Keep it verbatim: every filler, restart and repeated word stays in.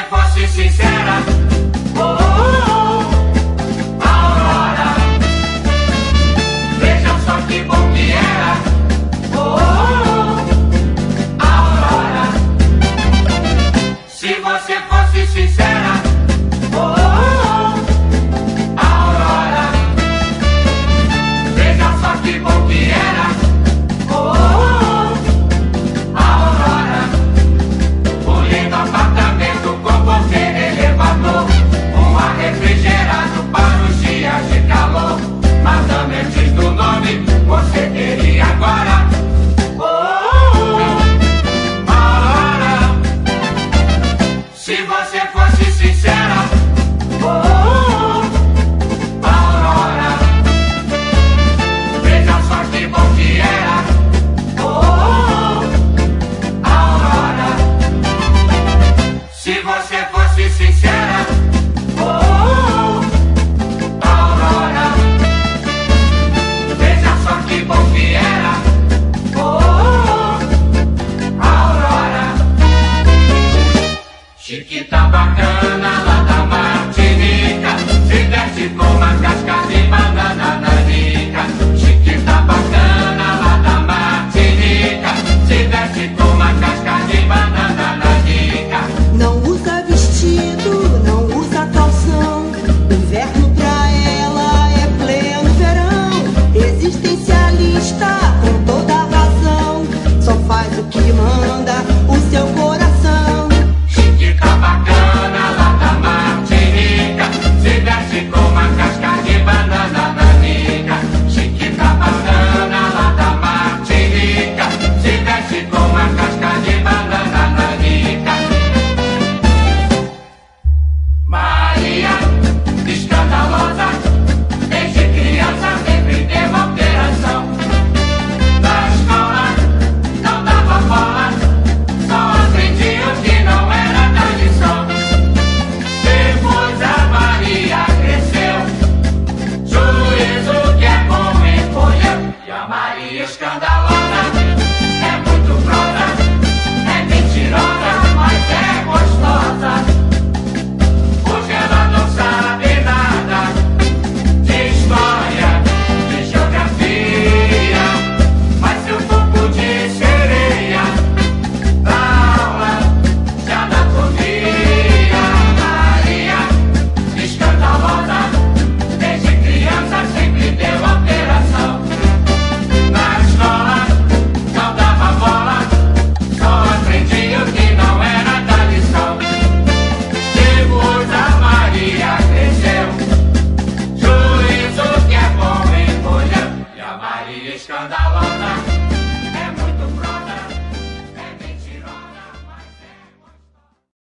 fosse sincera, oh, oh, oh, Aurora, veja só que bom que era, oh, oh, oh, Aurora, se você fosse sincera, oh, oh, oh, Aurora, veja só que bom que era, oh, oh, oh, Aurora, um lindo apartamento com você, elevador, um ar refrigerado para os dias de calor. Madame, antes do nome, você teria agora, oh, oh, oh, Aurora, se você fosse sincera, oh, oh, oh, Aurora, veja só que bom que era, oh, oh, oh, Aurora, se você fosse sincera, oh, oh, oh, Aurora, veja só que bom que era, oh, oh, oh, Aurora, Chiquita bacana lá da Martinica, se veste com uma casca de banana nanica. Chiquita bacana lá da Martinica, se veste com uma casca de banana nanica. Não usa vestido, não usa calção. Inverno pra ela é pleno verão. Existencialista com toda razão, só faz o que manda o seu coração. Chiquita bacana lá da Martinica, se veste com uma casca de banana nanica. Chiquita bacana lá da Martinica, se veste com uma casca de banana nanica. Maria, escandalosa, desde criança sempre teve alteração. Na escola não dava bola, só aprendia o que não era da lição. Depois a Maria cresceu, juízo que é bom encolheu. E a Maria escandalosa é muito pronta, é mentirosa, mas é gostosa. Hoje ela não sabe nada de história, de geografia, mas seu corpo de sereia dá aula de anatomia. Maria, escandalosa, desde criança sempre deu alteração. Na escola não dava bola, só aprendia o que não era da lição. Depois a Maria cresceu, juízo que é bom encolheu. E a Maria escandalosa